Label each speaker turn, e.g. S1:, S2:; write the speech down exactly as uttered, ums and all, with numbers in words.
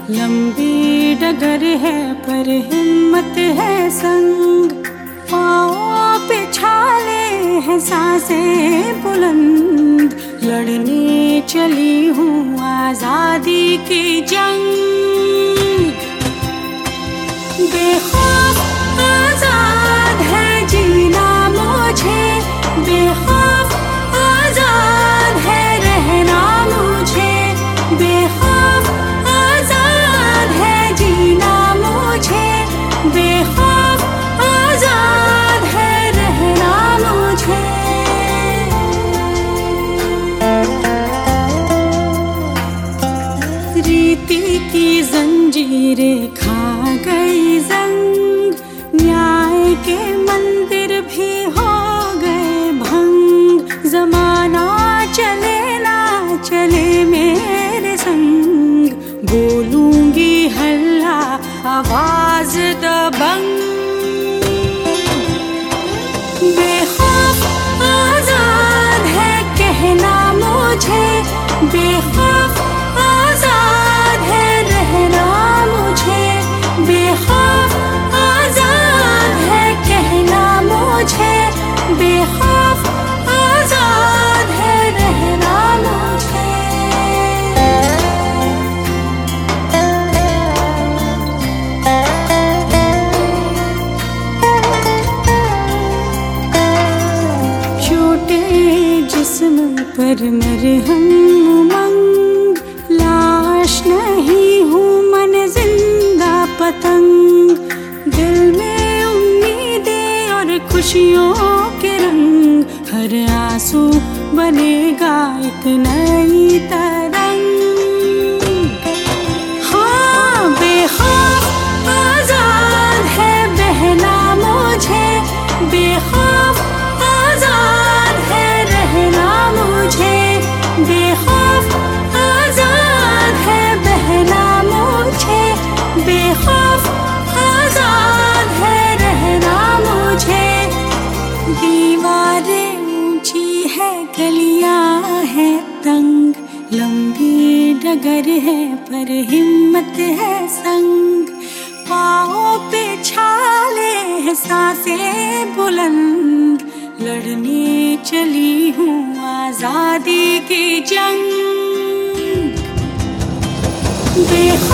S1: लंबी डगर है पर हिम्मत है संग, पाँव पे छाले हैं सांसें बुलंद, लड़ने चली हूँ आजादी की जंग। बेखौफ आजाद है जीना मुझे, बेखौफ आजाद है रहना मुझे, बेखौफ आजाद है जीना मुझे, बेखौफ आजाद है रहना मुझे। रीति की जंजीरें खा गई जंग, न्याय के मंदिर भी हो गए भंग, जमाना चले ना चले मेरे संग, बोलूंगी हल्ला आवाज दबंग। बेखौफ आजाद है कहना मुझे, बेखौफ आजाद है रहना मुझे, बेखौफ आजाद है कहना मुझे, बेखौफ आजाद है रहना मुझे। छोटे जिस्म पर मरहम उमंग, लाश नहीं हूँ मन जिंदा पतंग, दिल में उम्मीदें और खुशियों के रंग, हर आंसू बनेगा एक नई तरंग। हाँ बेखौफ आजाद है बहना मुझे, बेखौफ आजाद है रहना मुझे, बेखौफ आजाद है बहना मुझे, बेखौफ आजाद है रहना मुझे। दीवारें ऊंची है गलियां है तंग, लंबी डगर है पर हिम्मत है संग, पाँव पे छाले हैं सांसें बुलंद, लड़ने चली हूँ आजादी की जंग।